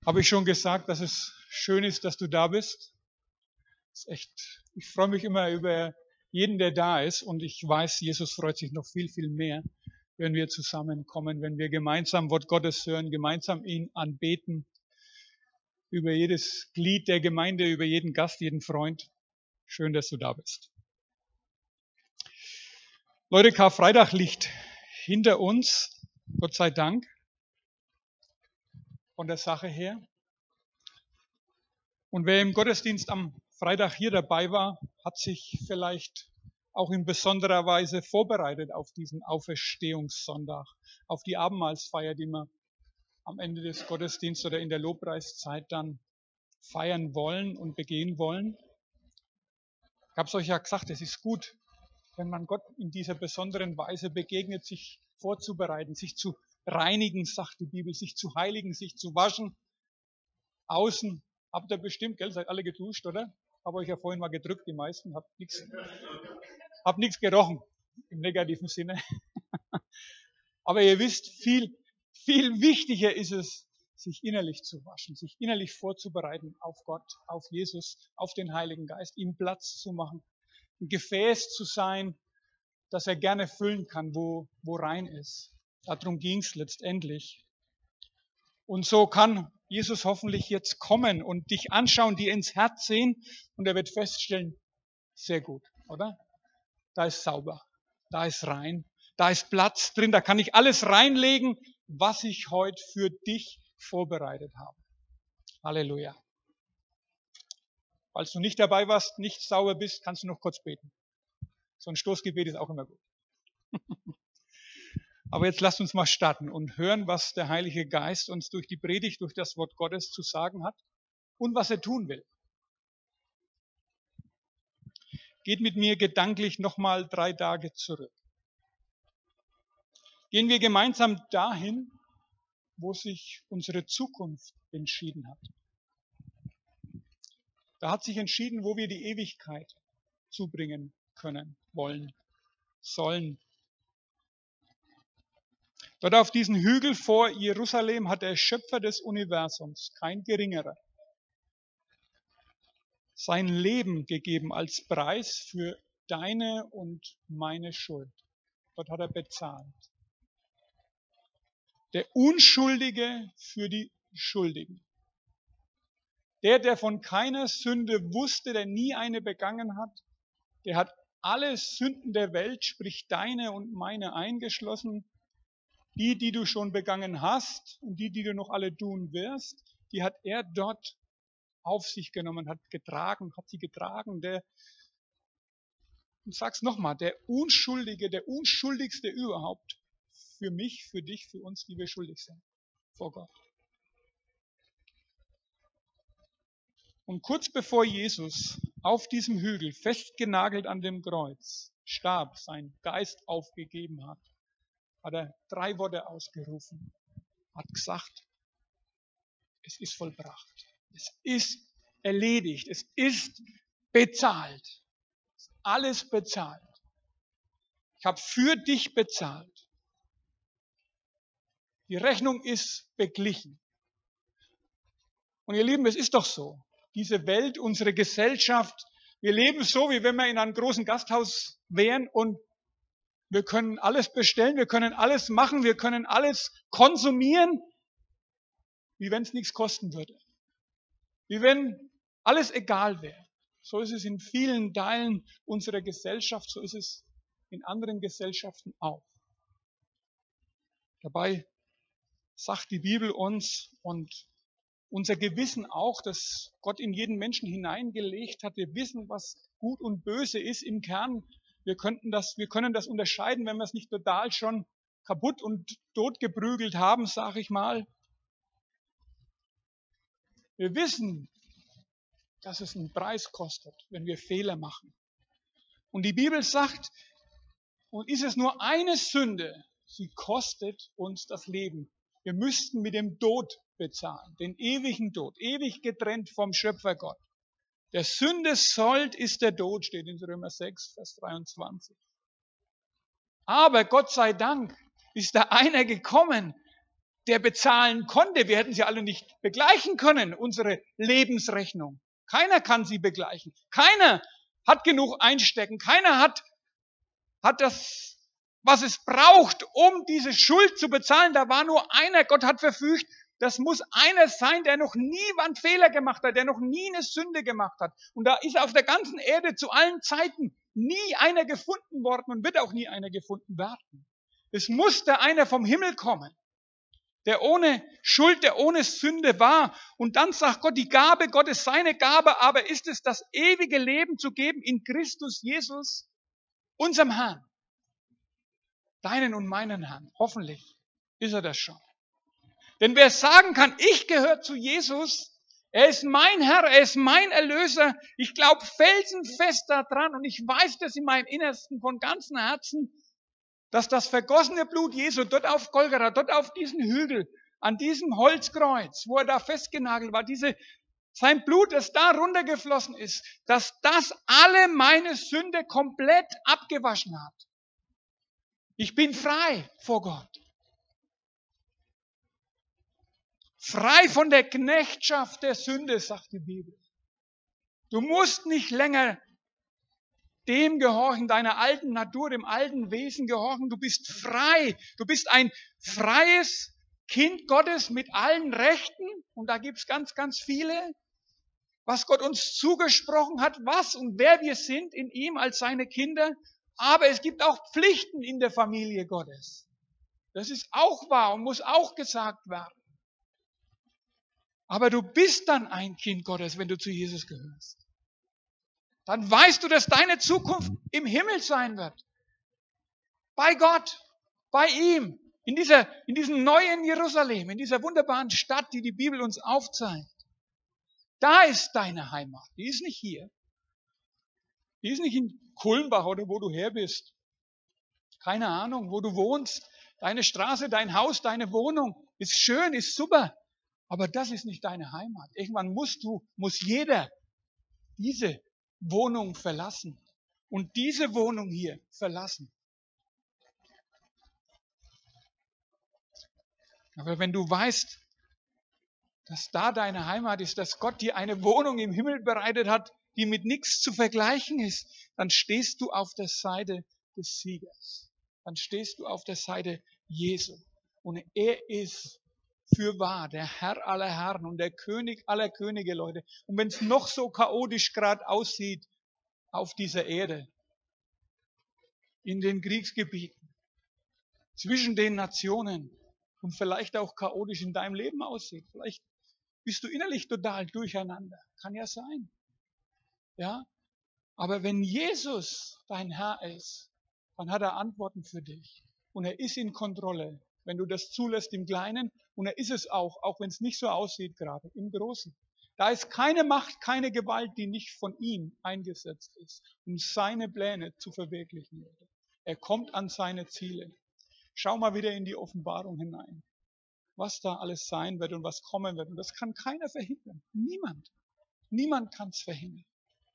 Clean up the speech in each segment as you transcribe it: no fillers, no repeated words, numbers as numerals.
Habe ich schon gesagt, dass es schön ist, dass du da bist? Das ist echt, ich freue mich immer über jeden, der da ist, und ich weiß, Jesus freut sich noch viel, viel mehr, wenn wir zusammenkommen, wenn wir gemeinsam Wort Gottes hören, gemeinsam ihn anbeten, über jedes Glied der Gemeinde, über jeden Gast, jeden Freund. Schön, dass du da bist. Leute, Karfreitag liegt hinter uns, Gott sei Dank, von der Sache her. Und wer im Gottesdienst am Freitag hier dabei war, hat sich vielleicht auch in besonderer Weise vorbereitet auf diesen Auferstehungssonntag, auf die Abendmahlsfeier, die wir am Ende des Gottesdienstes oder in der Lobpreiszeit dann feiern wollen und begehen wollen. Ich habe es euch ja gesagt, es ist gut, wenn man Gott in dieser besonderen Weise begegnet, sich vorzubereiten, sich zu reinigen, sagt die Bibel, sich zu heiligen, sich zu waschen. Außen habt ihr bestimmt, gell, seid alle geduscht, oder? Habe euch ja vorhin mal gedrückt, die meisten, habt nichts gerochen, im negativen Sinne. Aber ihr wisst, viel wichtiger ist es, sich innerlich zu waschen, sich innerlich vorzubereiten auf Gott, auf Jesus, auf den Heiligen Geist, ihm Platz zu machen, ein Gefäß zu sein, das er gerne füllen kann, wo rein ist. Darum ging es letztendlich. Und so kann Jesus hoffentlich jetzt kommen und dich anschauen, dir ins Herz sehen, und er wird feststellen, sehr gut, oder? Da ist sauber, da ist rein, da ist Platz drin, da kann ich alles reinlegen, was ich heute für dich vorbereitet habe. Halleluja. Falls du nicht dabei warst, nicht sauber bist, kannst du noch kurz beten. So ein Stoßgebet ist auch immer gut. Aber jetzt lasst uns mal starten und hören, was der Heilige Geist uns durch die Predigt, durch das Wort Gottes zu sagen hat und was er tun will. Geht mit mir gedanklich nochmal 3 Tage zurück. Gehen wir gemeinsam dahin, wo sich unsere Zukunft entschieden hat. Da hat sich entschieden, wo wir die Ewigkeit zubringen können, wollen, sollen. Dort auf diesem Hügel vor Jerusalem hat der Schöpfer des Universums, kein geringerer, sein Leben gegeben als Preis für deine und meine Schuld. Dort hat er bezahlt. Der Unschuldige für die Schuldigen. Der von keiner Sünde wusste, der nie eine begangen hat, der hat alle Sünden der Welt, sprich deine und meine eingeschlossen, die du schon begangen hast und die du noch alle tun wirst, die hat er dort auf sich genommen, hat sie getragen. Ich sag's nochmal, der Unschuldige, der Unschuldigste überhaupt, für mich, für dich, für uns, die wir schuldig sind, vor Gott. Und kurz bevor Jesus auf diesem Hügel, festgenagelt an dem Kreuz, starb, sein Geist aufgegeben hat, hat er 3 Worte ausgerufen, hat gesagt, es ist vollbracht, es ist erledigt, es ist bezahlt, alles bezahlt. Ich habe für dich bezahlt. Die Rechnung ist beglichen. Und ihr Lieben, es ist doch so, diese Welt, unsere Gesellschaft, wir leben so, wie wenn wir in einem großen Gasthaus wären und wir können alles bestellen, wir können alles machen, wir können alles konsumieren, wie wenn es nichts kosten würde. Wie wenn alles egal wäre. So ist es in vielen Teilen unserer Gesellschaft, so ist es in anderen Gesellschaften auch. Dabei sagt die Bibel uns und unser Gewissen auch, dass Gott in jeden Menschen hineingelegt hat. Wir wissen, was gut und böse ist im Kern. Wir können das unterscheiden, wenn wir es nicht total schon kaputt und totgeprügelt haben, sage ich mal. Wir wissen, dass es einen Preis kostet, wenn wir Fehler machen. Und die Bibel sagt, und ist es nur eine Sünde, sie kostet uns das Leben. Wir müssten mit dem Tod bezahlen, den ewigen Tod, ewig getrennt vom Schöpfer Gott. Der Sünde Sold ist der Tod, steht in Römer 6, Vers 23. Aber Gott sei Dank ist da einer gekommen, der bezahlen konnte. Wir hätten sie alle nicht begleichen können, unsere Lebensrechnung. Keiner kann sie begleichen. Keiner hat genug einstecken. Keiner hat das, was es braucht, um diese Schuld zu bezahlen. Da war nur einer. Gott hat verfügt, das muss einer sein, der noch nie einen Fehler gemacht hat, der noch nie eine Sünde gemacht hat. Und da ist auf der ganzen Erde zu allen Zeiten nie einer gefunden worden und wird auch nie einer gefunden werden. Es musste einer vom Himmel kommen, der ohne Schuld, der ohne Sünde war. Und dann sagt Gott, die Gabe Gottes, seine Gabe aber ist es, das ewige Leben zu geben in Christus Jesus, unserem Herrn. Deinen und meinen Herrn. Hoffentlich ist er das schon. Denn wer sagen kann, ich gehöre zu Jesus, er ist mein Herr, er ist mein Erlöser, ich glaube felsenfest daran und ich weiß das in meinem Innersten von ganzem Herzen, dass das vergossene Blut Jesu dort auf Golgatha, dort auf diesem Hügel, an diesem Holzkreuz, wo er da festgenagelt war, sein Blut, das da runtergeflossen ist, dass das alle meine Sünde komplett abgewaschen hat. Ich bin frei vor Gott. Frei von der Knechtschaft der Sünde, sagt die Bibel. Du musst nicht länger dem gehorchen, deiner alten Natur, dem alten Wesen gehorchen. Du bist frei. Du bist ein freies Kind Gottes mit allen Rechten. Und da gibt's ganz, ganz viele, was Gott uns zugesprochen hat, was und wer wir sind in ihm als seine Kinder. Aber es gibt auch Pflichten in der Familie Gottes. Das ist auch wahr und muss auch gesagt werden. Aber du bist dann ein Kind Gottes, wenn du zu Jesus gehörst. Dann weißt du, dass deine Zukunft im Himmel sein wird. Bei Gott, bei ihm, in diesem neuen Jerusalem, in dieser wunderbaren Stadt, die die Bibel uns aufzeigt. Da ist deine Heimat. Die ist nicht hier. Die ist nicht in Kulmbach oder wo du her bist. Keine Ahnung, wo du wohnst. Deine Straße, dein Haus, deine Wohnung ist schön, ist super. Aber das ist nicht deine Heimat. Irgendwann muss jeder diese Wohnung verlassen. Und diese Wohnung hier verlassen. Aber wenn du weißt, dass da deine Heimat ist, dass Gott dir eine Wohnung im Himmel bereitet hat, die mit nichts zu vergleichen ist, dann stehst du auf der Seite des Siegers. Dann stehst du auf der Seite Jesu. Und er ist fürwahr der Herr aller Herren und der König aller Könige, Leute. Und wenn es noch so chaotisch gerade aussieht auf dieser Erde, in den Kriegsgebieten, zwischen den Nationen und vielleicht auch chaotisch in deinem Leben aussieht, vielleicht bist du innerlich total durcheinander. Kann ja sein. Ja? Aber wenn Jesus dein Herr ist, dann hat er Antworten für dich. Und er ist in Kontrolle, wenn du das zulässt im Kleinen. Und er ist es auch wenn es nicht so aussieht gerade, im Großen. Da ist keine Macht, keine Gewalt, die nicht von ihm eingesetzt ist, um seine Pläne zu verwirklichen. Er kommt an seine Ziele. Schau mal wieder in die Offenbarung hinein, was da alles sein wird und was kommen wird. Und das kann keiner verhindern. Niemand. Niemand kann es verhindern.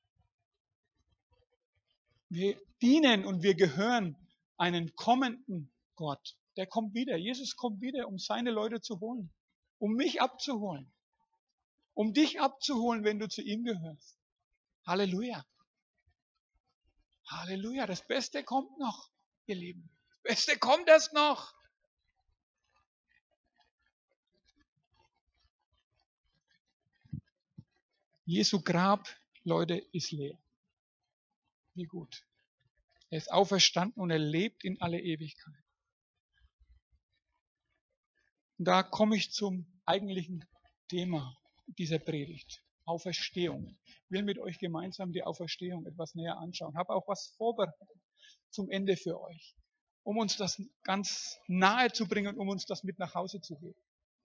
Wir dienen und wir gehören einen kommenden Gott. Der kommt wieder. Jesus kommt wieder, um seine Leute zu holen. Um mich abzuholen. Um dich abzuholen, wenn du zu ihm gehörst. Halleluja. Halleluja. Das Beste kommt noch, ihr Lieben. Das Beste kommt erst noch. Jesu Grab, Leute, ist leer. Wie gut. Er ist auferstanden und er lebt in alle Ewigkeit. Und da komme ich zum eigentlichen Thema dieser Predigt. Auferstehung. Ich will mit euch gemeinsam die Auferstehung etwas näher anschauen. Habe auch was vorbereitet zum Ende für euch, um uns das ganz nahe zu bringen und um uns das mit nach Hause zu geben.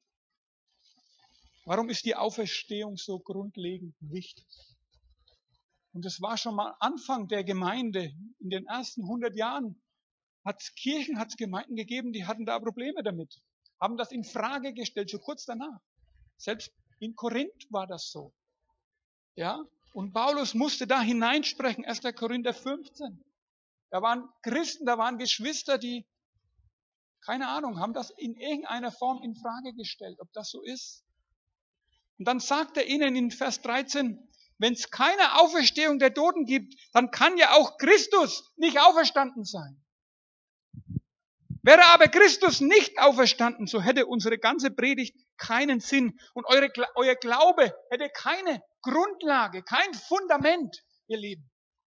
Warum ist die Auferstehung so grundlegend wichtig? Und das war schon mal Anfang der Gemeinde. In den ersten 100 Jahren hat es Kirchen, hat es Gemeinden gegeben, die hatten da Probleme damit. Haben das in Frage gestellt, so kurz danach. Selbst in Korinth war das so. Ja? Und Paulus musste da hineinsprechen, 1. Korinther 15. Da waren Christen, da waren Geschwister, die keine Ahnung, haben das in irgendeiner Form in Frage gestellt, ob das so ist. Und dann sagt er ihnen in Vers 13, wenn es keine Auferstehung der Toten gibt, dann kann ja auch Christus nicht auferstanden sein. Wäre aber Christus nicht auferstanden, so hätte unsere ganze Predigt keinen Sinn und euer Glaube hätte keine Grundlage, kein Fundament, ihr Lieben.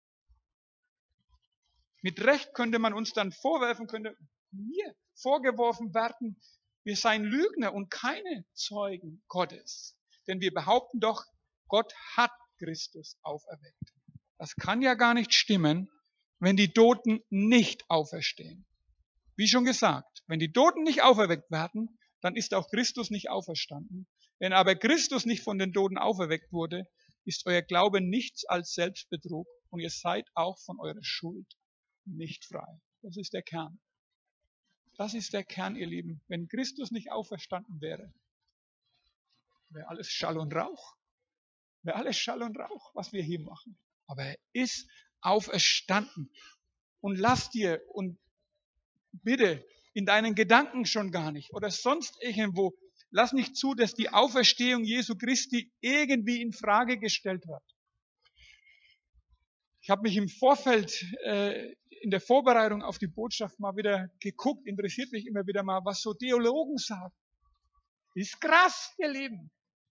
Mit Recht könnte man uns dann vorwerfen, könnte mir vorgeworfen werden, wir seien Lügner und keine Zeugen Gottes. Denn wir behaupten doch, Gott hat Christus auferweckt. Das kann ja gar nicht stimmen, wenn die Toten nicht auferstehen. Wie schon gesagt, wenn die Toten nicht auferweckt werden, dann ist auch Christus nicht auferstanden. Wenn aber Christus nicht von den Toten auferweckt wurde, ist euer Glaube nichts als Selbstbetrug und ihr seid auch von eurer Schuld nicht frei. Das ist der Kern. Das ist der Kern, ihr Lieben. Wenn Christus nicht auferstanden wäre, wäre alles Schall und Rauch. Wäre alles Schall und Rauch, was wir hier machen. Aber er ist auferstanden. Und lass dir und bitte in deinen Gedanken schon gar nicht oder sonst irgendwo, lass nicht zu, dass die Auferstehung Jesu Christi irgendwie in Frage gestellt wird. Ich habe mich im Vorfeld in der Vorbereitung auf die Botschaft mal wieder geguckt, interessiert mich immer wieder mal, was so Theologen sagen. Ist krass, ihr Lieben.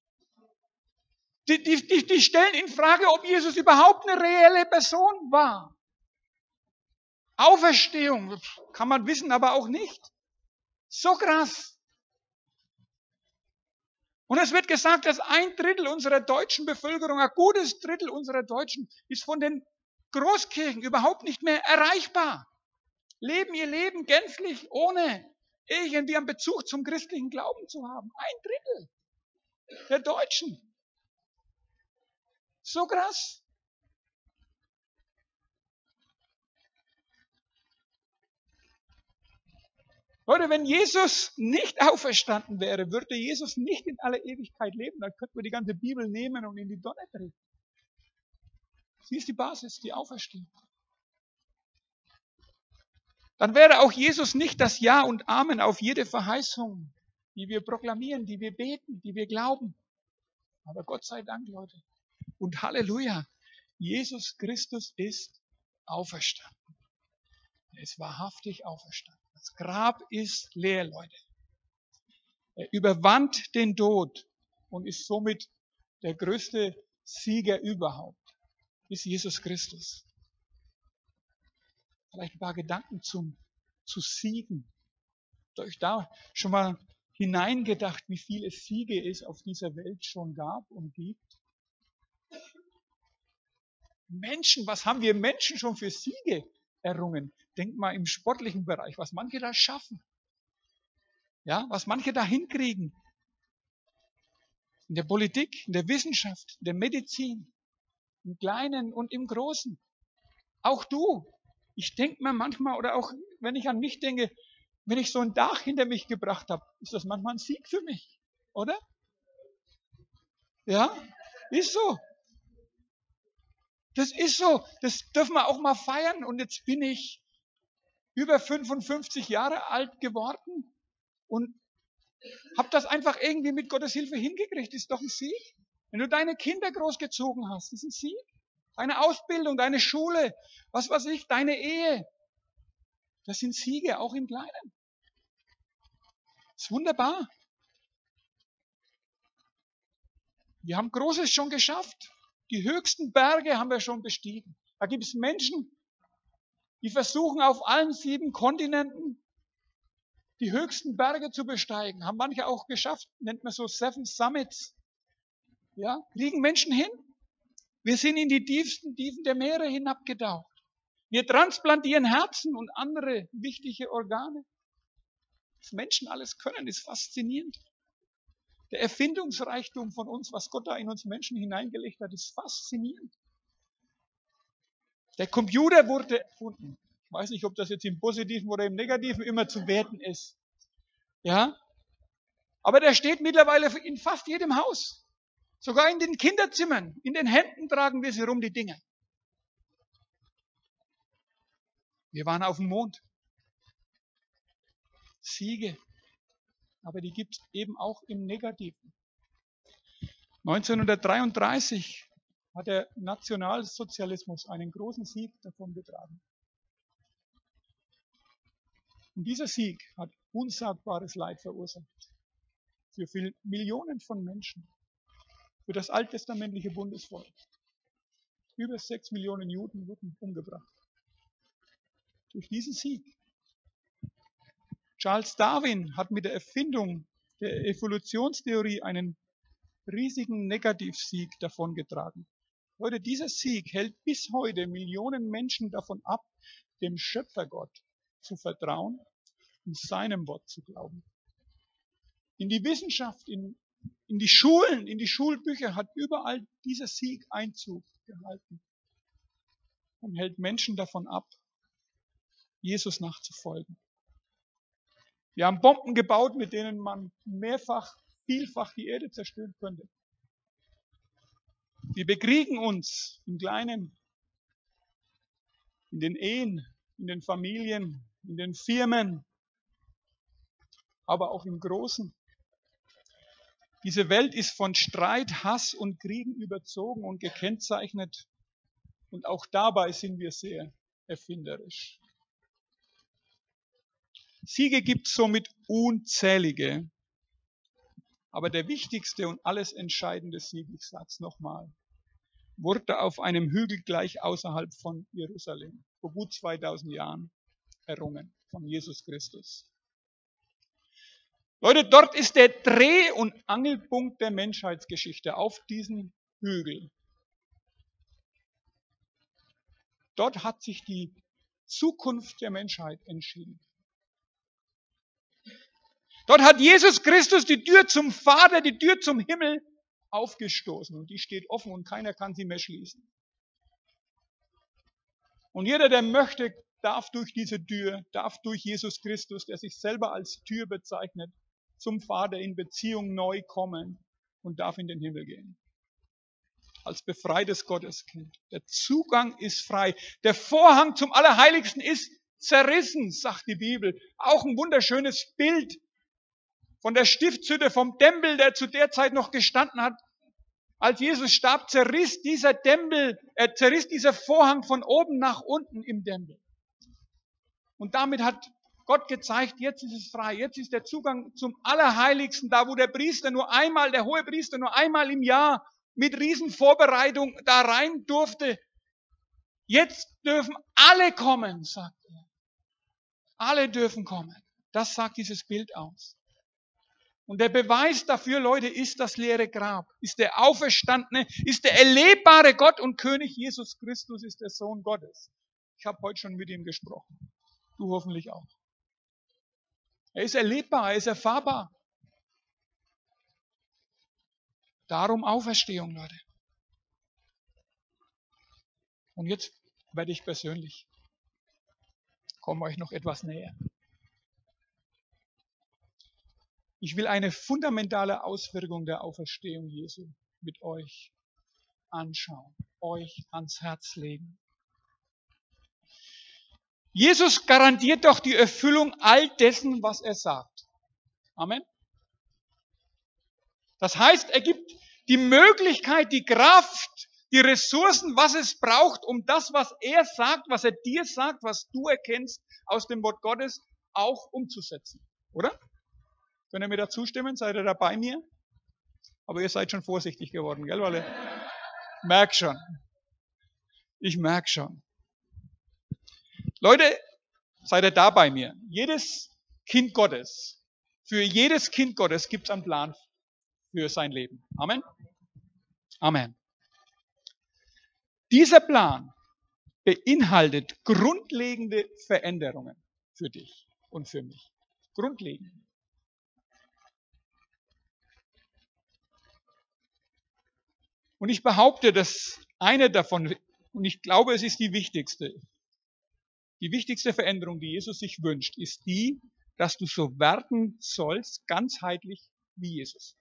Die stellen in Frage, ob Jesus überhaupt eine reelle Person war. Auferstehung kann man wissen, aber auch nicht. So krass. Und es wird gesagt, dass 1/3 unserer deutschen Bevölkerung, ein gutes Drittel unserer Deutschen, ist von den Großkirchen überhaupt nicht mehr erreichbar. Leben ihr Leben gänzlich, ohne irgendwie einen Bezug zum christlichen Glauben zu haben. 1/3 der Deutschen. So krass. Leute, wenn Jesus nicht auferstanden wäre, würde Jesus nicht in aller Ewigkeit leben. Dann könnten wir die ganze Bibel nehmen und in die Tonne treten. Sie ist die Basis, die Auferstehung. Dann wäre auch Jesus nicht das Ja und Amen auf jede Verheißung, die wir proklamieren, die wir beten, die wir glauben. Aber Gott sei Dank, Leute. Und Halleluja, Jesus Christus ist auferstanden. Er ist wahrhaftig auferstanden. Das Grab ist leer, Leute. Er überwand den Tod und ist somit der größte Sieger überhaupt. Ist Jesus Christus. Vielleicht ein paar Gedanken zu Siegen. Habt ihr euch da schon mal hineingedacht, wie viele Siege es auf dieser Welt schon gab und gibt? Menschen, was haben wir Menschen schon für Siege errungen? Denkt mal im sportlichen Bereich, was manche da schaffen. Ja, was manche da hinkriegen. In der Politik, in der Wissenschaft, in der Medizin, im Kleinen und im Großen. Auch du. Ich denke mir manchmal, oder auch wenn ich an mich denke, wenn ich so ein Dach hinter mich gebracht habe, ist das manchmal ein Sieg für mich. Oder? Ja, ist so. Das ist so. Das dürfen wir auch mal feiern. Und jetzt bin ich über 55 Jahre alt geworden und habe das einfach irgendwie mit Gottes Hilfe hingekriegt. Ist doch ein Sieg. Wenn du deine Kinder großgezogen hast, ist ein Sieg. Deine Ausbildung, deine Schule, was weiß ich, deine Ehe. Das sind Siege, auch im Kleinen. Das ist wunderbar. Wir haben Großes schon geschafft. Die höchsten Berge haben wir schon bestiegen. Da gibt es Menschen, die versuchen auf allen 7 Kontinenten die höchsten Berge zu besteigen. Haben manche auch geschafft, nennt man so 7 Summits. Ja, kriegen Menschen hin. Wir sind in die tiefsten Tiefen der Meere hinabgetaucht. Wir transplantieren Herzen und andere wichtige Organe. Was Menschen alles können, ist faszinierend. Der Erfindungsreichtum von uns, was Gott da in uns Menschen hineingelegt hat, ist faszinierend. Der Computer wurde erfunden. Ich weiß nicht, ob das jetzt im Positiven oder im Negativen immer zu werten ist. Ja? Aber der steht mittlerweile in fast jedem Haus. Sogar in den Kinderzimmern. In den Händen tragen wir sie rum, die Dinge. Wir waren auf dem Mond. Siege. Aber die gibt es eben auch im Negativen. 1933 hat der Nationalsozialismus einen großen Sieg davongetragen. Und dieser Sieg hat unsagbares Leid verursacht. Für Millionen von Menschen. Für das alttestamentliche Bundesvolk. Über 6 Millionen Juden wurden umgebracht. Durch diesen Sieg. Charles Darwin hat mit der Erfindung der Evolutionstheorie einen riesigen Negativsieg davongetragen. Heute, dieser Sieg hält bis heute Millionen Menschen davon ab, dem Schöpfergott zu vertrauen und seinem Wort zu glauben. In die Wissenschaft, in die Schulen, in die Schulbücher hat überall dieser Sieg Einzug gehalten und hält Menschen davon ab, Jesus nachzufolgen. Wir haben Bomben gebaut, mit denen man vielfach die Erde zerstören könnte. Wir bekriegen uns im Kleinen, in den Ehen, in den Familien, in den Firmen, aber auch im Großen. Diese Welt ist von Streit, Hass und Kriegen überzogen und gekennzeichnet. Und auch dabei sind wir sehr erfinderisch. Siege gibt es somit unzählige. Aber der wichtigste und alles entscheidende Sieg, ich sage es nochmal, wurde auf einem Hügel gleich außerhalb von Jerusalem, vor gut 2000 Jahren, errungen von Jesus Christus. Leute, dort ist der Dreh- und Angelpunkt der Menschheitsgeschichte, auf diesem Hügel. Dort hat sich die Zukunft der Menschheit entschieden. Dort hat Jesus Christus die Tür zum Vater, die Tür zum Himmel aufgestoßen. Und die steht offen und keiner kann sie mehr schließen. Und jeder, der möchte, darf durch diese Tür, darf durch Jesus Christus, der sich selber als Tür bezeichnet, zum Vater in Beziehung neu kommen und darf in den Himmel gehen. Als befreites Gotteskind. Der Zugang ist frei. Der Vorhang zum Allerheiligsten ist zerrissen, sagt die Bibel. Auch ein wunderschönes Bild von der Stiftshütte, vom Tempel, der zu der Zeit noch gestanden hat. Als Jesus starb, zerriss dieser Vorhang von oben nach unten im Tempel. Und damit hat Gott gezeigt, jetzt ist es frei. Jetzt ist der Zugang zum Allerheiligsten, da wo der hohe Priester nur einmal im Jahr mit Riesenvorbereitung da rein durfte. Jetzt dürfen alle kommen, sagt er. Alle dürfen kommen. Das sagt dieses Bild aus. Und der Beweis dafür, Leute, ist das leere Grab, ist der Auferstandene, ist der erlebbare Gott und König Jesus Christus, ist der Sohn Gottes. Ich habe heute schon mit ihm gesprochen. Du hoffentlich auch. Er ist erlebbar, er ist erfahrbar. Darum Auferstehung, Leute. Und jetzt werde ich persönlich. Komme euch noch etwas näher. Ich will eine fundamentale Auswirkung der Auferstehung Jesu mit euch anschauen, euch ans Herz legen. Jesus garantiert doch die Erfüllung all dessen, was er sagt. Amen. Das heißt, er gibt die Möglichkeit, die Kraft, die Ressourcen, was es braucht, um das, was er sagt, was er dir sagt, was du erkennst aus dem Wort Gottes, auch umzusetzen. Oder? Könnt ihr mir da zustimmen? Seid ihr da bei mir? Aber ihr seid schon vorsichtig geworden, gell? Weil ich merke schon. Ich merke schon. Leute, seid ihr da bei mir? Für jedes Kind Gottes gibt es einen Plan für sein Leben. Amen? Amen. Dieser Plan beinhaltet grundlegende Veränderungen für dich und für mich. Grundlegend. Und ich behaupte, dass eine davon, und ich glaube, es ist die wichtigste Veränderung, die Jesus sich wünscht, ist die, dass du so werden sollst, ganzheitlich wie Jesus.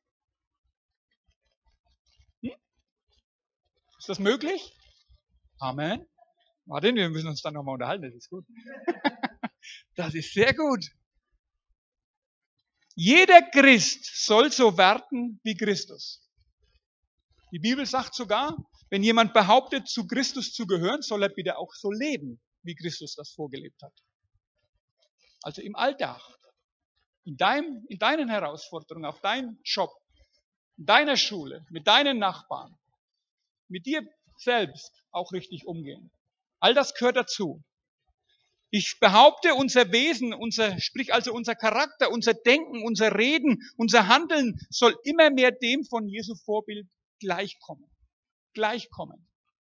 Ist das möglich? Amen. Warte, wir müssen uns dann nochmal unterhalten, das ist gut. Das ist sehr gut. Jeder Christ soll so werden wie Christus. Die Bibel sagt sogar, wenn jemand behauptet, zu Christus zu gehören, soll er bitte auch so leben, wie Christus das vorgelebt hat. Also im Alltag, in deinen Herausforderungen, auf deinem Job, in deiner Schule, mit deinen Nachbarn, mit dir selbst auch richtig umgehen. All das gehört dazu. Ich behaupte, unser Wesen, sprich also unser Charakter, unser Denken, unser Reden, unser Handeln soll immer mehr dem von Jesu Vorbild gleichkommen. Gleichkommen.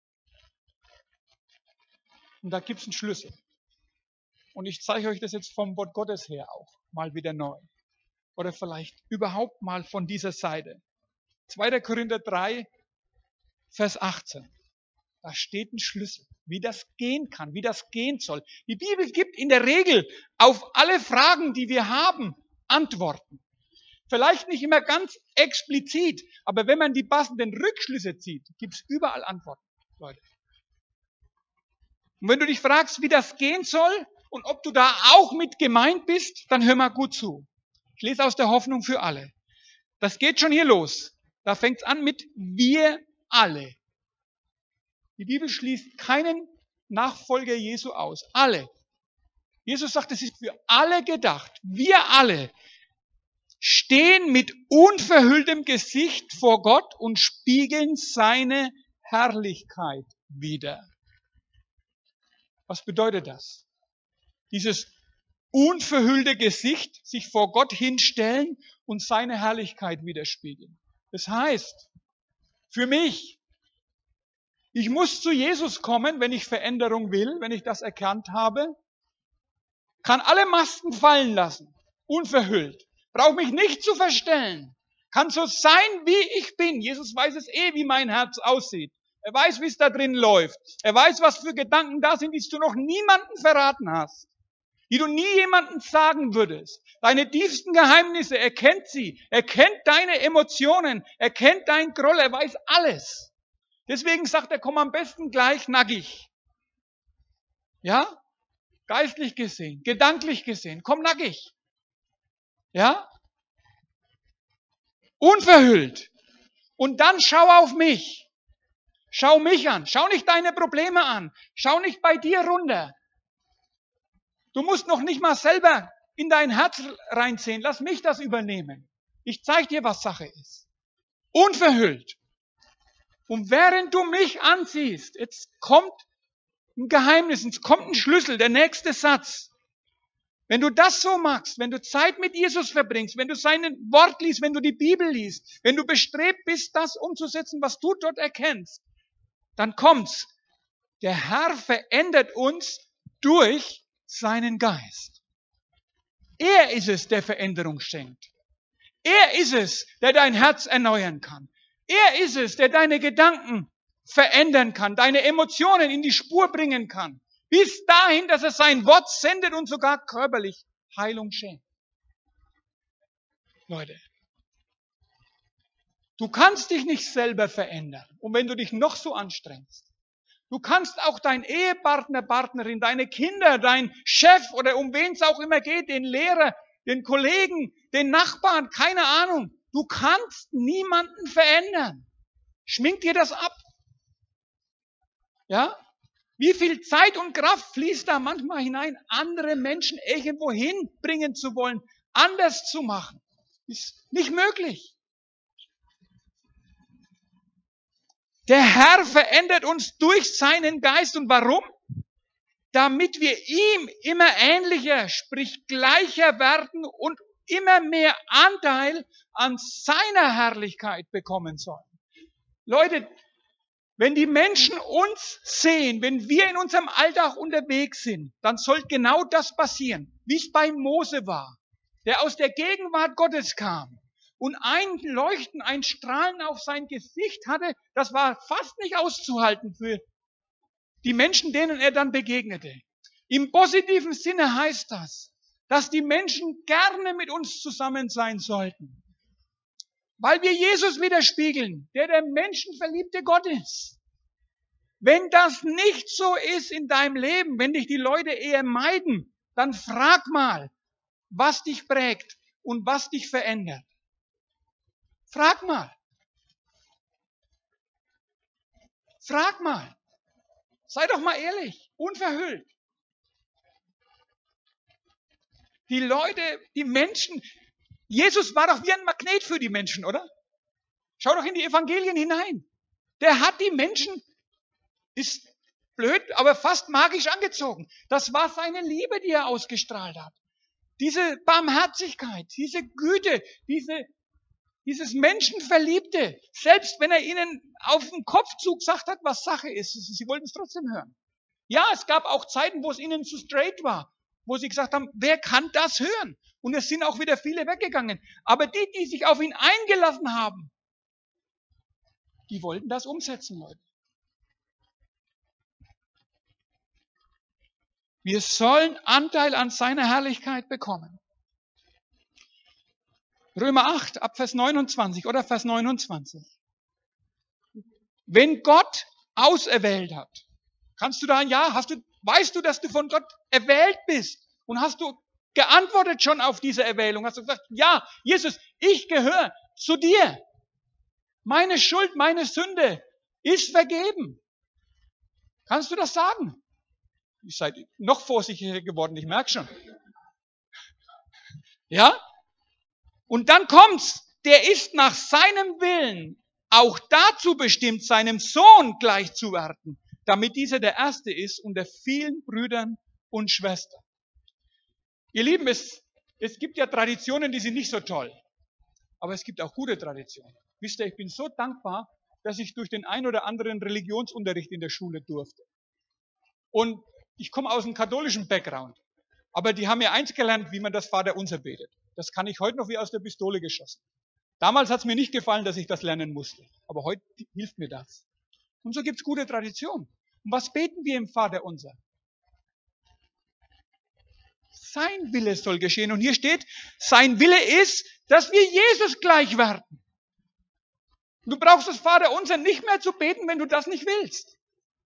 Und da gibt es einen Schlüssel. Und ich zeige euch das jetzt vom Wort Gottes her auch mal wieder neu. Oder vielleicht überhaupt mal von dieser Seite. 2. Korinther 3, Vers 18. Da steht ein Schlüssel, wie das gehen kann, wie das gehen soll. Die Bibel gibt in der Regel auf alle Fragen, die wir haben, Antworten. Vielleicht nicht immer ganz explizit, aber wenn man die passenden Rückschlüsse zieht, gibt es überall Antworten, Leute. Und wenn du dich fragst, wie das gehen soll und ob du da auch mit gemeint bist, dann hör mal gut zu. Ich lese aus der Hoffnung für alle. Das geht schon hier los. Da fängt es an mit wir alle. Die Bibel schließt keinen Nachfolger Jesu aus. Alle. Jesus sagt, es ist für alle gedacht. Wir alle stehen mit unverhülltem Gesicht vor Gott und spiegeln seine Herrlichkeit wider. Was bedeutet das? Dieses unverhüllte Gesicht, sich vor Gott hinstellen und seine Herrlichkeit widerspiegeln. Das heißt, für mich, ich muss zu Jesus kommen, wenn ich Veränderung will, wenn ich das erkannt habe, kann alle Masken fallen lassen, unverhüllt, brauche mich nicht zu verstellen, kann so sein, wie ich bin. Jesus weiß es wie mein Herz aussieht. Er weiß, wie es da drin läuft. Er weiß, was für Gedanken da sind, die du noch niemandem verraten hast, die du nie jemandem sagen würdest. Deine tiefsten Geheimnisse, er kennt sie, er kennt deine Emotionen, er kennt deinen Groll, er weiß alles. Deswegen sagt er, komm am besten gleich nackig. Ja? Geistlich gesehen, gedanklich gesehen, komm nackig. Ja? Unverhüllt. Und dann schau auf mich. Schau mich an. Schau nicht deine Probleme an. Schau nicht bei dir runter. Du musst noch nicht mal selber in dein Herz reinziehen. Lass mich das übernehmen. Ich zeige dir, was Sache ist. Unverhüllt. Und während du mich ansiehst, jetzt kommt ein Geheimnis, jetzt kommt ein Schlüssel, der nächste Satz. Wenn du das so machst, wenn du Zeit mit Jesus verbringst, wenn du sein Wort liest, wenn du die Bibel liest, wenn du bestrebt bist, das umzusetzen, was du dort erkennst, dann kommt's. Der Herr verändert uns durch seinen Geist. Er ist es, der Veränderung schenkt. Er ist es, der dein Herz erneuern kann. Er ist es, der deine Gedanken verändern kann, deine Emotionen in die Spur bringen kann. Bis dahin, dass er sein Wort sendet und sogar körperlich Heilung schenkt. Leute, du kannst dich nicht selber verändern. Und wenn du dich noch so anstrengst, du kannst auch deinen Ehepartner, Partnerin, deine Kinder, dein Chef oder um wen es auch immer geht, den Lehrer, den Kollegen, den Nachbarn, keine Ahnung. Du kannst niemanden verändern. Schmink dir das ab. Ja? Wie viel Zeit und Kraft fließt da manchmal hinein, andere Menschen irgendwo hinbringen zu wollen, anders zu machen? Ist nicht möglich. Der Herr verändert uns durch seinen Geist. Und warum? Damit wir ihm immer ähnlicher, sprich gleicher werden und immer mehr Anteil an seiner Herrlichkeit bekommen sollen. Leute, wenn die Menschen uns sehen, wenn wir in unserem Alltag unterwegs sind, dann soll genau das passieren, wie es bei Mose war, der aus der Gegenwart Gottes kam und ein Leuchten, ein Strahlen auf sein Gesicht hatte, das war fast nicht auszuhalten für die Menschen, denen er dann begegnete. Im positiven Sinne heißt das, dass die Menschen gerne mit uns zusammen sein sollten. Weil wir Jesus widerspiegeln, der menschenverliebte Gott ist. Wenn das nicht so ist in deinem Leben, wenn dich die Leute eher meiden, dann frag mal, was dich prägt und was dich verändert? Frag mal. Frag mal. Sei doch mal ehrlich, unverhüllt. Die Leute, die Menschen, Jesus war doch wie ein Magnet für die Menschen, oder? Schau doch in die Evangelien hinein. Der hat die Menschen, ist blöd, aber fast magisch angezogen. Das war seine Liebe, die er ausgestrahlt hat. Diese Barmherzigkeit, diese Güte, dieses Menschenverliebte. Selbst wenn er ihnen auf den Kopfzug gesagt hat, was Sache ist, sie wollten es trotzdem hören. Ja, es gab auch Zeiten, wo es ihnen zu straight war, wo sie gesagt haben, wer kann das hören? Und es sind auch wieder viele weggegangen. Aber die sich auf ihn eingelassen haben, die wollten das umsetzen, Leute. Wir sollen Anteil an seiner Herrlichkeit bekommen. Römer 8, ab Vers 29 oder Vers 29. Wenn Gott auserwählt hat, kannst du da ein Ja, weißt du, dass du von Gott erwählt bist? Und hast du geantwortet schon auf diese Erwählung? Hast du gesagt, ja, Jesus, ich gehöre zu dir. Meine Schuld, meine Sünde ist vergeben. Kannst du das sagen? Ihr seid noch vorsichtiger geworden, ich merke schon. Ja? Und dann kommt's. Der ist nach seinem Willen auch dazu bestimmt, seinem Sohn gleich zu werden, damit dieser der Erste ist unter vielen Brüdern und Schwestern. Ihr Lieben, es gibt ja Traditionen, die sind nicht so toll. Aber es gibt auch gute Traditionen. Wisst ihr, ich bin so dankbar, dass ich durch den ein oder anderen Religionsunterricht in der Schule durfte. Und ich komme aus einem katholischen Background. Aber die haben mir eins gelernt, wie man das Vaterunser betet. Das kann ich heute noch wie aus der Pistole geschossen. Damals hat es mir nicht gefallen, dass ich das lernen musste. Aber heute hilft mir das. Und so gibt es gute Traditionen. Und was beten wir im Vaterunser? Sein Wille soll geschehen. Und hier steht, sein Wille ist, dass wir Jesus gleich werden. Du brauchst das Vaterunser nicht mehr zu beten, wenn du das nicht willst.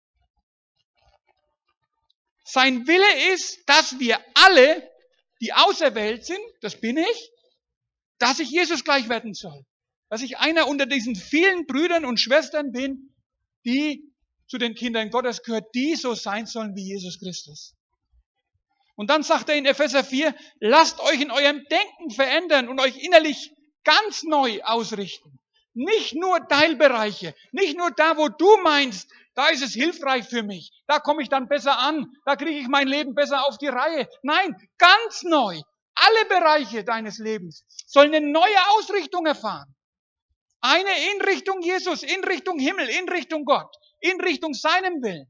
Sein Wille ist, dass wir alle, die auserwählt sind, das bin ich, dass ich Jesus gleich werden soll. Dass ich einer unter diesen vielen Brüdern und Schwestern bin, die zu den Kindern Gottes gehört, die so sein sollen wie Jesus Christus. Und dann sagt er in Epheser 4, lasst euch in eurem Denken verändern und euch innerlich ganz neu ausrichten. Nicht nur Teilbereiche, nicht nur da, wo du meinst, da ist es hilfreich für mich, da komme ich dann besser an, da kriege ich mein Leben besser auf die Reihe. Nein, ganz neu. Alle Bereiche deines Lebens sollen eine neue Ausrichtung erfahren. Eine in Richtung Jesus, in Richtung Himmel, in Richtung Gott, in Richtung seinem Willen.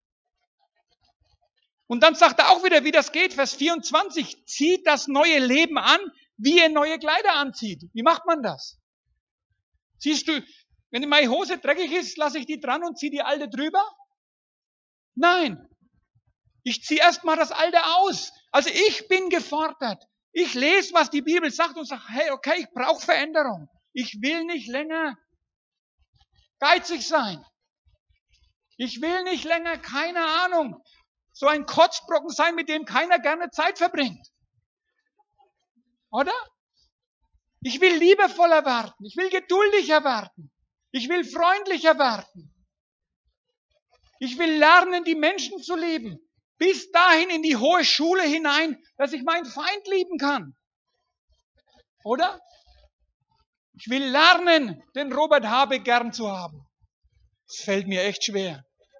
Und dann sagt er auch wieder, wie das geht, Vers 24, zieht das neue Leben an, wie ihr neue Kleider anzieht. Wie macht man das? Siehst du, wenn meine Hose dreckig ist, lasse ich die dran und ziehe die alte drüber? Nein. Ich ziehe erstmal das alte aus. Also ich bin gefordert. Ich lese, was die Bibel sagt und sage, hey, okay, ich brauche Veränderung. Ich will nicht länger geizig sein. Ich will nicht länger, keine Ahnung, so ein Kotzbrocken sein, mit dem keiner gerne Zeit verbringt. Oder? Ich will liebevoller werden. Ich will geduldiger werden. Ich will freundlicher werden. Ich will lernen, die Menschen zu lieben. Bis dahin in die hohe Schule hinein, dass ich meinen Feind lieben kann. Oder? Ich will lernen, den Robert Habeck gern zu haben. Das fällt mir echt schwer.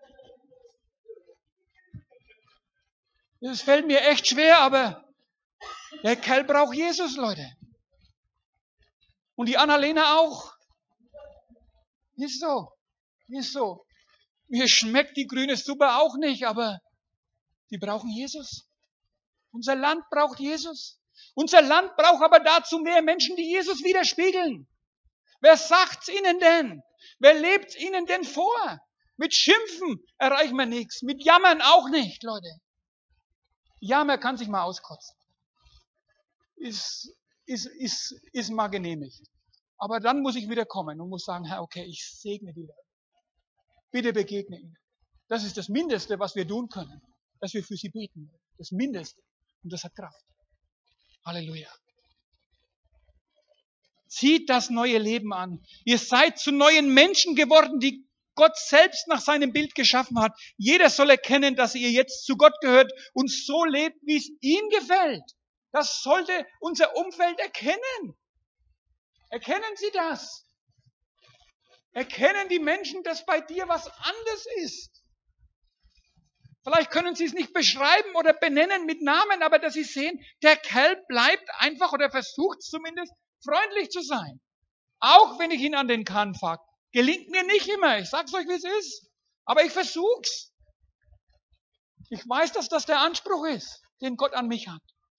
Das fällt mir echt schwer, aber der Kerl braucht Jesus, Leute. Und die Annalena auch. Ist so. Ist so. Mir schmeckt die grüne Suppe auch nicht, aber die brauchen Jesus. Unser Land braucht Jesus. Unser Land braucht aber dazu mehr Menschen, die Jesus widerspiegeln. Wer sagt's ihnen denn? Wer lebt's ihnen denn vor? Mit Schimpfen erreichen wir nichts. Mit Jammern auch nicht, Leute. Jammer kann sich mal auskotzen. Ist mal genehmigt. Aber dann muss ich wieder kommen und muss sagen, Herr, okay, ich segne die Leute. Bitte begegne ihnen. Das ist das Mindeste, was wir tun können. Dass wir für sie beten. Das Mindeste. Und das hat Kraft. Halleluja. Zieht das neue Leben an. Ihr seid zu neuen Menschen geworden, die Gott selbst nach seinem Bild geschaffen hat. Jeder soll erkennen, dass ihr jetzt zu Gott gehört und so lebt, wie es ihm gefällt. Das sollte unser Umfeld erkennen. Erkennen Sie das? Erkennen die Menschen, dass bei dir was anderes ist? Vielleicht können Sie es nicht beschreiben oder benennen mit Namen, aber dass Sie sehen, der Kerl bleibt einfach oder versucht zumindest freundlich zu sein. Auch wenn ich ihn an den Kahn fahre. Gelingt mir nicht immer. Ich sag's euch, wie es ist. Aber ich versuch's. Ich weiß, dass das der Anspruch ist, den Gott an mich hat.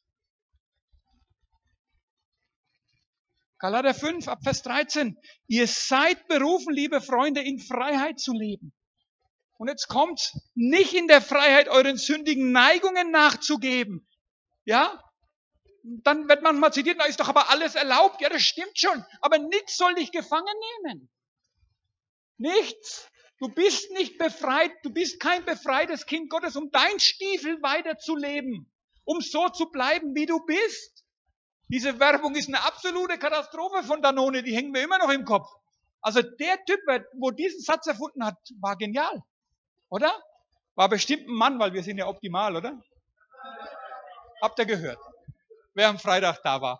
Galater 5, ab Vers 13. Ihr seid berufen, liebe Freunde, in Freiheit zu leben. Und jetzt kommt nicht in der Freiheit, euren sündigen Neigungen nachzugeben. Ja? Dann wird manchmal zitiert, da ist doch aber alles erlaubt. Ja, das stimmt schon. Aber nichts soll dich gefangen nehmen. Nichts. Du bist nicht befreit. Du bist kein befreites Kind Gottes, um dein Stiefel weiterzuleben. Um so zu bleiben, wie du bist. Diese Werbung ist eine absolute Katastrophe von Danone. Die hängen mir immer noch im Kopf. Also der Typ, wo diesen Satz erfunden hat, war genial. Oder? War bestimmt ein Mann, weil wir sind ja optimal, oder? Habt ihr gehört? Wer am Freitag da war.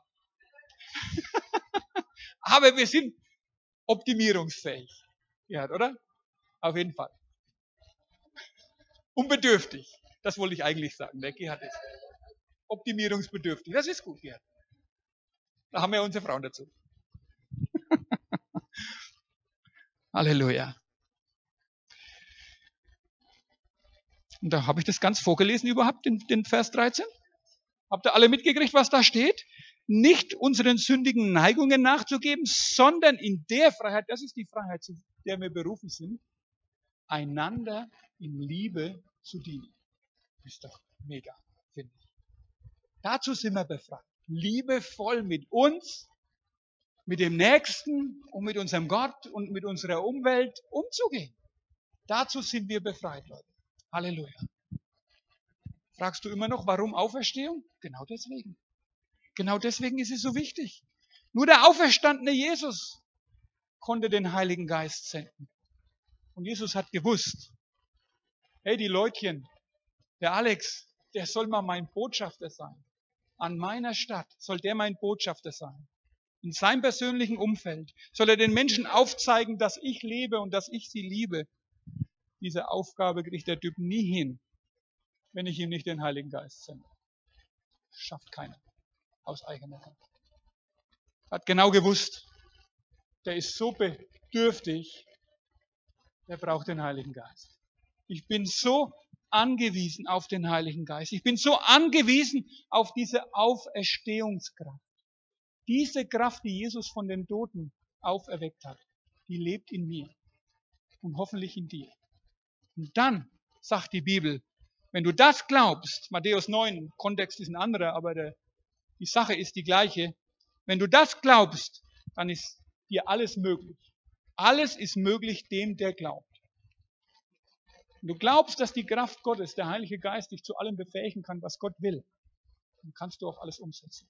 Aber wir sind optimierungsfähig. Ja, oder? Auf jeden Fall. Unbedürftig. Das wollte ich eigentlich sagen. Der Gerhard ist optimierungsbedürftig. Das ist gut, Gerhard. Da haben wir unsere Frauen dazu. Halleluja. Und da habe ich das ganz vorgelesen überhaupt, den Vers 13. Habt ihr alle mitgekriegt, was da steht? Nicht unseren sündigen Neigungen nachzugeben, sondern in der Freiheit, das ist die Freiheit, zu der wir berufen sind, einander in Liebe zu dienen. Ist doch mega, finde ich. Dazu sind wir befreit. Liebevoll mit uns, mit dem Nächsten und mit unserem Gott und mit unserer Umwelt umzugehen. Dazu sind wir befreit, Leute. Halleluja. Fragst du immer noch, warum Auferstehung? Genau deswegen. Genau deswegen ist es so wichtig. Nur der auferstandene Jesus konnte den Heiligen Geist senden. Und Jesus hat gewusst, hey, die Leutchen, der Alex, der soll mal mein Botschafter sein. An meiner Stadt soll der mein Botschafter sein. In seinem persönlichen Umfeld soll er den Menschen aufzeigen, dass ich lebe und dass ich sie liebe. Diese Aufgabe kriegt der Typ nie hin, wenn ich ihm nicht den Heiligen Geist sende. Schafft keiner aus eigener Hand. Hat genau gewusst, der ist so bedürftig, der braucht den Heiligen Geist. Ich bin so angewiesen auf den Heiligen Geist. Ich bin so angewiesen auf diese Auferstehungskraft. Diese Kraft, die Jesus von den Toten auferweckt hat, die lebt in mir und hoffentlich in dir. Und dann sagt die Bibel, wenn du das glaubst, Matthäus 9, Kontext ist ein anderer, aber die Sache ist die gleiche. Wenn du das glaubst, dann ist dir alles möglich. Alles ist möglich dem, der glaubt. Wenn du glaubst, dass die Kraft Gottes, der Heilige Geist, dich zu allem befähigen kann, was Gott will, dann kannst du auch alles umsetzen.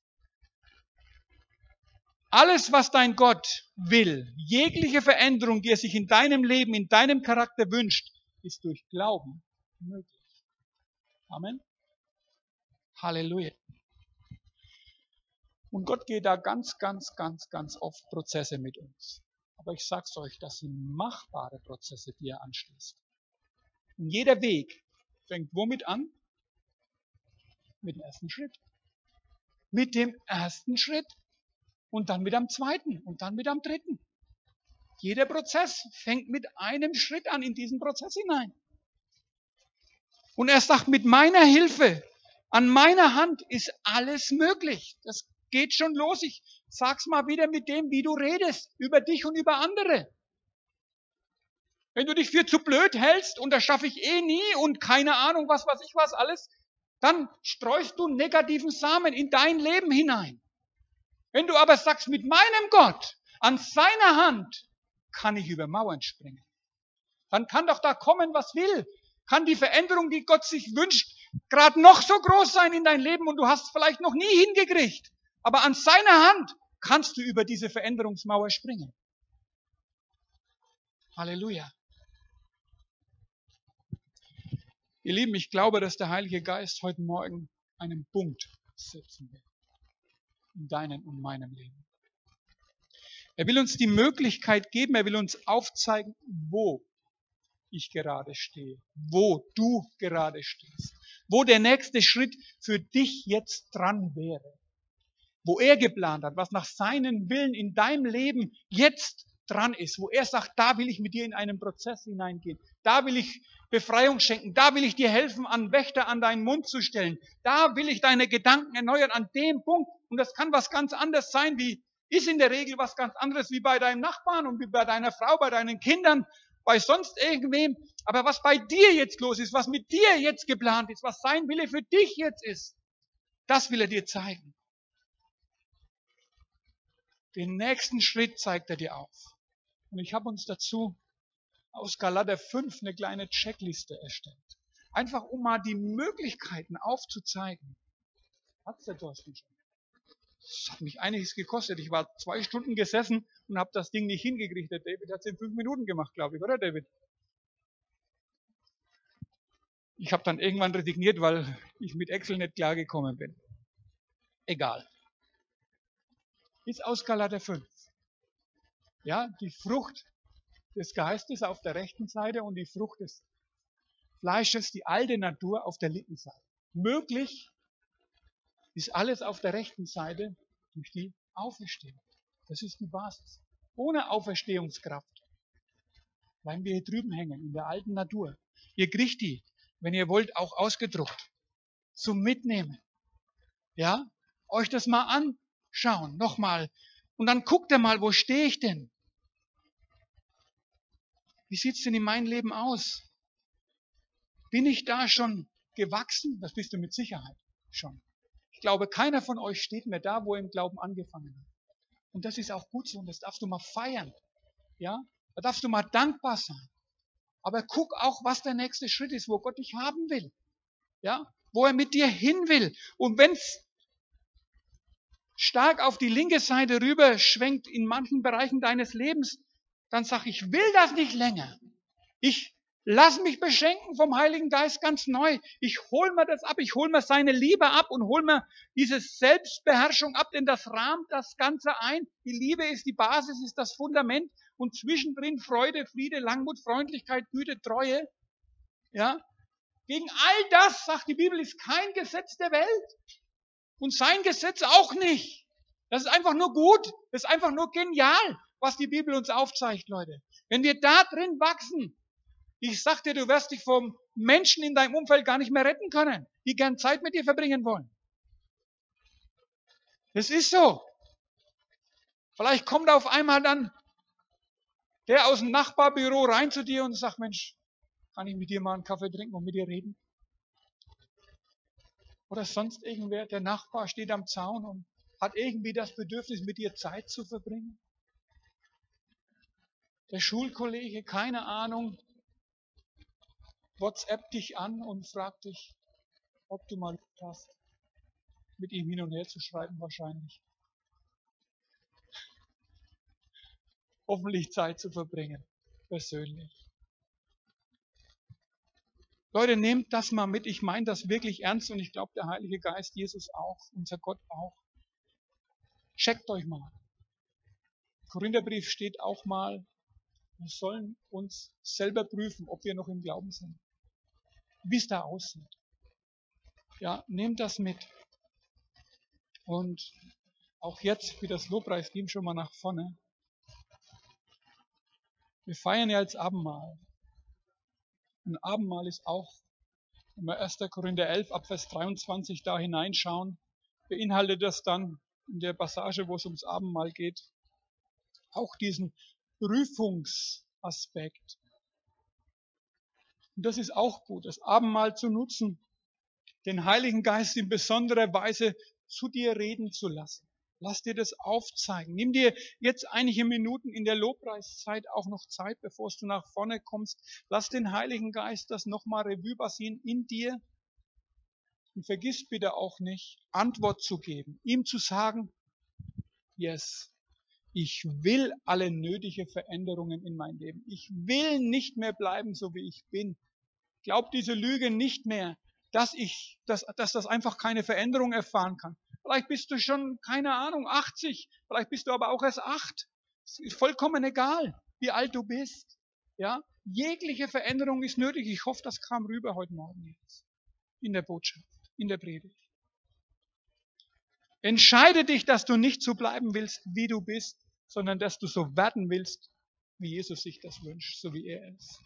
Alles, was dein Gott will, jegliche Veränderung, die er sich in deinem Leben, in deinem Charakter wünscht, ist durch Glauben möglich. Amen. Halleluja. Und Gott geht da ganz oft Prozesse mit uns. Aber ich sag's euch, das sind machbare Prozesse, die er anschließt. Und jeder Weg fängt womit an? Mit dem ersten Schritt. Mit dem ersten Schritt. Und dann mit dem zweiten. Und dann mit dem dritten. Jeder Prozess fängt mit einem Schritt an in diesen Prozess hinein. Und er sagt, mit meiner Hilfe, an meiner Hand ist alles möglich. Das geht schon los. Ich sag's mal wieder mit dem, wie du redest. Über dich und über andere. Wenn du dich für zu blöd hältst und das schaffe ich eh nie und keine Ahnung, was weiß ich was alles, dann streust du negativen Samen in dein Leben hinein. Wenn du aber sagst, mit meinem Gott, an seiner Hand, kann ich über Mauern springen. Dann kann doch da kommen, was will. Kann die Veränderung, die Gott sich wünscht, gerade noch so groß sein in dein Leben und du hast es vielleicht noch nie hingekriegt. Aber an seiner Hand kannst du über diese Veränderungsmauer springen. Halleluja. Ihr Lieben, ich glaube, dass der Heilige Geist heute Morgen einen Punkt setzen will in deinem und meinem Leben. Er will uns die Möglichkeit geben, er will uns aufzeigen, wo ich gerade stehe, wo du gerade stehst, wo der nächste Schritt für dich jetzt dran wäre, wo er geplant hat, was nach seinem Willen in deinem Leben jetzt dran ist, wo er sagt, da will ich mit dir in einen Prozess hineingehen, da will ich Befreiung schenken, da will ich dir helfen, einen Wächter an deinen Mund zu stellen, da will ich deine Gedanken erneuern an dem Punkt, und das kann was ganz anderes sein, ist in der Regel was ganz anderes wie bei deinem Nachbarn und wie bei deiner Frau, bei deinen Kindern, bei sonst irgendwem. Aber was bei dir jetzt los ist, was mit dir jetzt geplant ist, was sein Wille für dich jetzt ist, das will er dir zeigen. Den nächsten Schritt zeigt er dir auf. Und ich habe uns dazu aus Galater 5 eine kleine Checkliste erstellt. Einfach um mal die Möglichkeiten aufzuzeigen. Hat's der Thorsten schon? Das hat mich einiges gekostet. Ich war 2 Stunden gesessen und habe das Ding nicht hingekriegt. Der David hat es in 5 Minuten gemacht, glaube ich, oder David? Ich habe dann irgendwann resigniert, weil ich mit Excel nicht klargekommen bin. Egal. Ist aus Galater 5. Ja, die Frucht des Geistes auf der rechten Seite und die Frucht des Fleisches, die alte Natur, auf der linken Seite. Möglich ist alles auf der rechten Seite durch die Auferstehung. Das ist die Basis. Ohne Auferstehungskraft bleiben wir hier drüben hängen, in der alten Natur. Ihr kriegt die, wenn ihr wollt, auch ausgedruckt. Zum Mitnehmen. Ja? Euch das mal anschauen, nochmal. Und dann guckt ihr mal, wo stehe ich denn? Wie sieht's denn in meinem Leben aus? Bin ich da schon gewachsen? Das bist du mit Sicherheit schon. Ich glaube, keiner von euch steht mehr da, wo er im Glauben angefangen hat. Und das ist auch gut so und das darfst du mal feiern. Ja? Da darfst du mal dankbar sein. Aber guck auch, was der nächste Schritt ist, wo Gott dich haben will. Ja? Wo er mit dir hin will. Und wenn's stark auf die linke Seite rüber schwenkt in manchen Bereichen deines Lebens, dann sag ich will das nicht länger. Ich lass mich beschenken vom Heiligen Geist ganz neu. Ich hol mir das ab, ich hol mir seine Liebe ab und hol mir diese Selbstbeherrschung ab, denn das rahmt das Ganze ein. Die Liebe ist die Basis, ist das Fundament und zwischendrin Freude, Friede, Langmut, Freundlichkeit, Güte, Treue. Ja? Gegen all das, sagt die Bibel, ist kein Gesetz der Welt. Und sein Gesetz auch nicht. Das ist einfach nur gut. Das ist einfach nur genial, was die Bibel uns aufzeigt, Leute. Wenn wir da drin wachsen, ich sag dir, du wirst dich vom Menschen in deinem Umfeld gar nicht mehr retten können, die gern Zeit mit dir verbringen wollen. Das ist so. Vielleicht kommt auf einmal dann der aus dem Nachbarbüro rein zu dir und sagt, Mensch, kann ich mit dir mal einen Kaffee trinken und mit dir reden? Oder sonst irgendwer, der Nachbar steht am Zaun und hat irgendwie das Bedürfnis, mit dir Zeit zu verbringen. Der Schulkollege, keine Ahnung, WhatsApp dich an und fragt dich, ob du mal Lust hast, mit ihm hin und her zu schreiben wahrscheinlich. Hoffentlich Zeit zu verbringen, persönlich. Leute, nehmt das mal mit. Ich meine das wirklich ernst und ich glaube, der Heilige Geist, Jesus auch, unser Gott auch. Checkt euch mal. Im Korintherbrief steht auch mal, wir sollen uns selber prüfen, ob wir noch im Glauben sind. Wie es da aussieht. Ja, nehmt das mit. Und auch jetzt, wie das Lobpreisteam schon mal nach vorne. Wir feiern ja als Abendmahl. Und Abendmahl ist auch, wenn wir 1. Korinther 11 ab Vers 23 da hineinschauen, beinhaltet das dann in der Passage, wo es ums Abendmahl geht, auch diesen Prüfungsaspekt. Und das ist auch gut, das Abendmahl zu nutzen, den Heiligen Geist in besonderer Weise zu dir reden zu lassen. Lass dir das aufzeigen. Nimm dir jetzt einige Minuten in der Lobpreiszeit auch noch Zeit, bevor du nach vorne kommst. Lass den Heiligen Geist das nochmal Revue passieren in dir. Und vergiss bitte auch nicht, Antwort zu geben. Ihm zu sagen, Yes. Ich will alle nötige Veränderungen in mein Leben. Ich will nicht mehr bleiben, so wie ich bin. Glaub diese Lüge nicht mehr, dass das einfach keine Veränderung erfahren kann. Vielleicht bist du schon, keine Ahnung, 80. Vielleicht bist du aber auch erst 8. Es ist vollkommen egal, wie alt du bist. Ja? Jegliche Veränderung ist nötig. Ich hoffe, das kam rüber heute Morgen jetzt. In der Botschaft, in der Predigt. Entscheide dich, dass du nicht so bleiben willst, wie du bist, sondern dass du so werden willst, wie Jesus sich das wünscht, so wie er ist.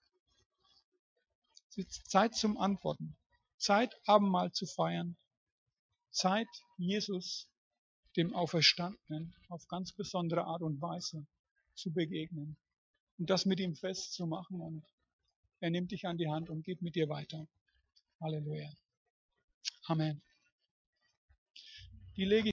Es ist Zeit zum Antworten. Zeit, Abendmahl zu feiern. Zeit, Jesus, dem Auferstandenen, auf ganz besondere Art und Weise zu begegnen. Und das mit ihm festzumachen. Und er nimmt dich an die Hand und geht mit dir weiter. Halleluja. Amen. Die lege